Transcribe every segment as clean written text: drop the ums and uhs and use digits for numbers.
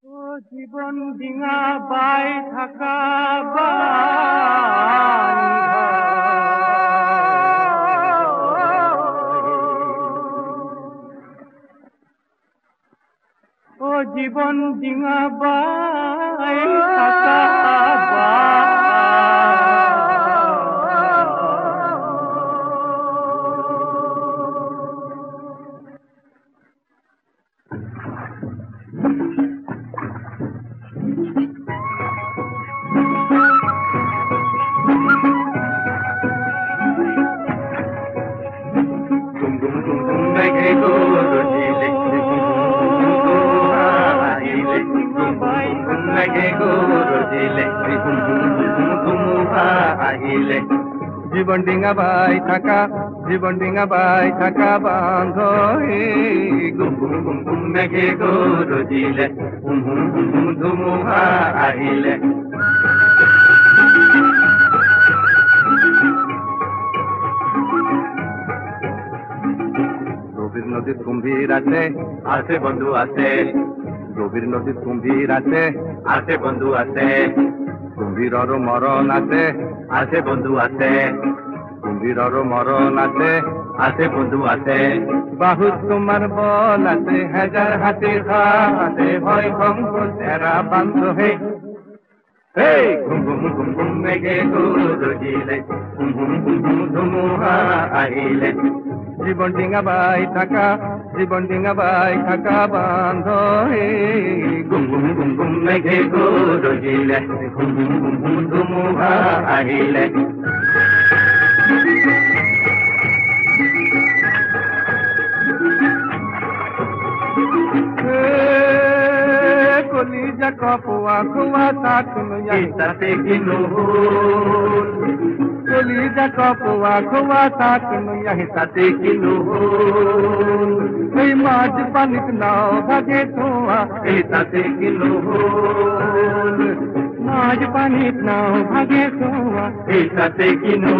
ও জীবন ডিঙা by থাকা ও জীবন ডিঙা by থাকা জীবন ডিঙা by থাকা জীবন ডিঙা বাই থাকা বান্ধ গুম গুম গুম গুম মেঘে গরজিলে হুম হুম হুম হুম ধুমুহা আহিলে গভীর নদীর কুম্ভীর আছে আছে বন্ধু আছে গভীর নদীর কুম্ভীর আছে আছে বন্ধু আছে কুম্ভীরর মরণ আছে আছে বন্ধু আছে কুম্ভীরর মরণ আছে আছে বন্ধু আছে বাহু তোমার বল আছে হাজার হাতির আছে ভয় ভঙ্গ তেরা বান্ধ হে ঘুম ঘুম ঘুম ঘুম মেঘে গরজিলে ঘুম ঘুম ঘুম ঘুম ধুমুহা আহিলে জীবন ডিঙা বাই থাকা জীবন ডিঙা বাই থাকা বান্ধ হে গুম গুম গুম গুম মেঘে গরজিলে ঘুম ঘুম ঘুম ঘুম ধুমুহা আহিলে কলিজা কপুয়া খুয়া তাকুন তাতে কিনো কলিজা কপুয়া খুয়া তাকুন তাতে কিনো এই মাছ পানিত নাও ভাগে ধোয়া এই তাতে কিনো মাছ পানিত নাও ভাগে ধোয়া এই তাতে কিনো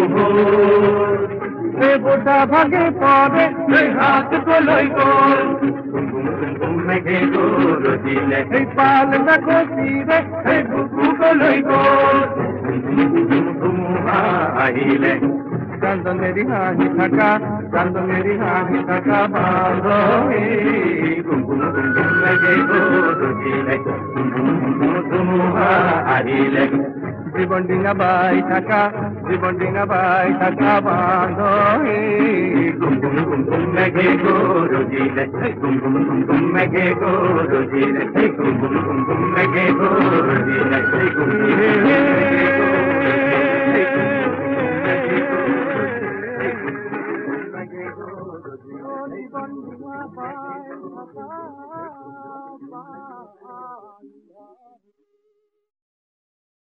এ বোটা ভাগে পড়ে এই হাত কলই গোল মেঘে গরজিলে এই পাল না খসিরে এই বুকু কলই গোল ধুমুহা আহিলে চান্দনেরি হাহি থাকা চান্দনেরি হাহি থাকা বাঁধ গুম গুম গুম গুম মেঘে গরজিলে ধুমুহা আহিলে জীবন ডিঙা বাই থাকা জীবন ডিঙা বাই থাকা বাঁধ গুম গুম গুম গুম মেঘে গরজিলে গুম গুম গুম গুম মেঘে গরজিলে গুম গুম গুম গুম মেঘে গরজিলে গুম জীবন ডিঙা বাই থাকা